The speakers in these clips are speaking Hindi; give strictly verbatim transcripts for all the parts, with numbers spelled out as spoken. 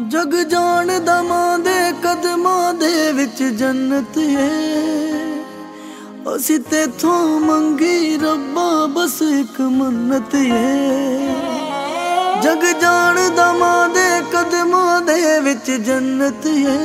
जग जाणदा मां दे कदमां दे विच जन्नत है। असी तेथों मंगी रब्बा बस एक मन्नत है। जग जाणदा मां दे कदमां दे विच जन्नत है।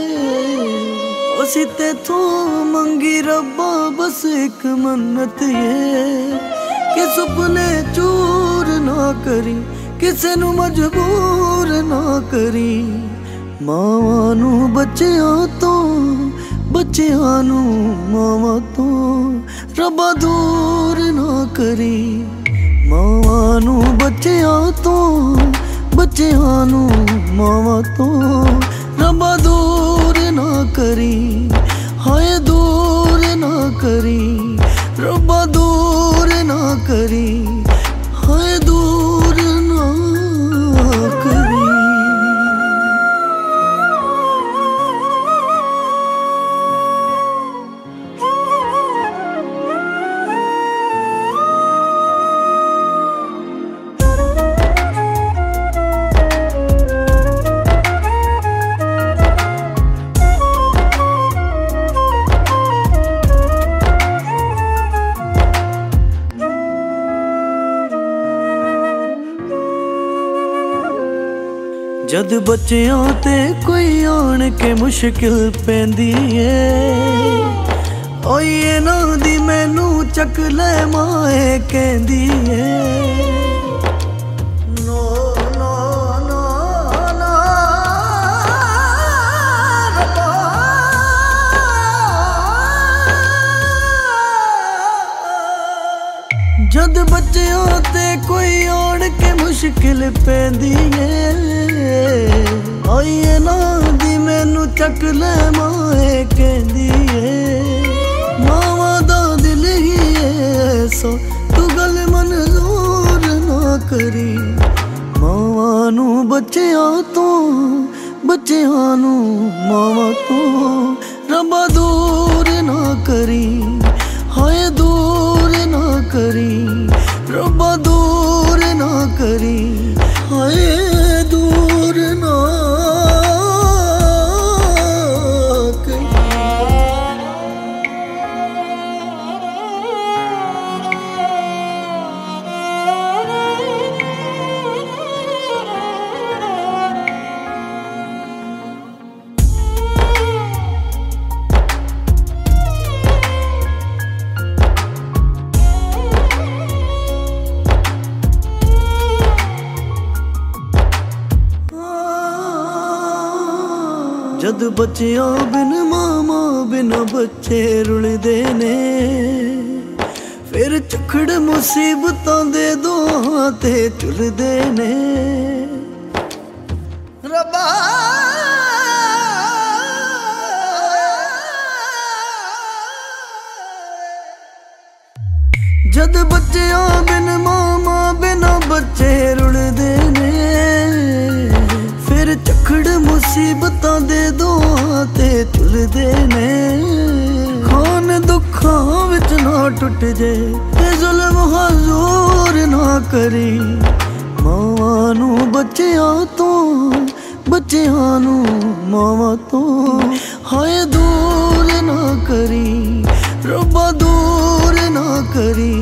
असी तेथों मंगी रब्बा बस एक मन्नत है कि सुपने चूर ना करी, किसे नू मजबूर ना करी। मावां नू बच्चियां तो, बच्चियां नू मावां तो रब्बा दूर ना करी। मावां नू बच्चियां तो, बच्चियां नू मावां तो रब्बा दूर ना करी। हाय दूर ना करी, रब्बा दूर ना करी, हाय दूर ना करी। जद बच्चियां ते कोई आण के मुश्किल पैंदी है, ओए इन्हां दी मैनू चक ले माए कहंदी है। नो नो नो नो रब्बा, जद बच्चियां ते कोई आण के मुश्किल पैंदी है, आई इन्हां दी मैनू चक ले माए कहंदी है। मावां दा दिल ही ऐसा तू गल मंजूर ना करी। मावां नू बच्चियां तो, बच्चियां नू मावां तो रब्बा दूर ना करी। हाय दूर ना करी, रब्बा दूर ना करी, हाय दूर ना करी। जद बच्चियां बिन मामा बिना बच्चे रुलदे ने, फिर चखड़ मुसीबतां दे दोहां ते झुलदे ने। रब्बा जद बच्चियां बिन मामा बिना बच्चे रुलदे ने, फिर चखड़ मुसीबतां दे दोहां ते झुलदे ने। खान दुखां विच ना टुट जे ते जुल्म हजूर ना करी। मावां नू बच्चियां तो, बच्चियां नू मावां तो हाय दूर ना करी, रब्बा दूर ना करी।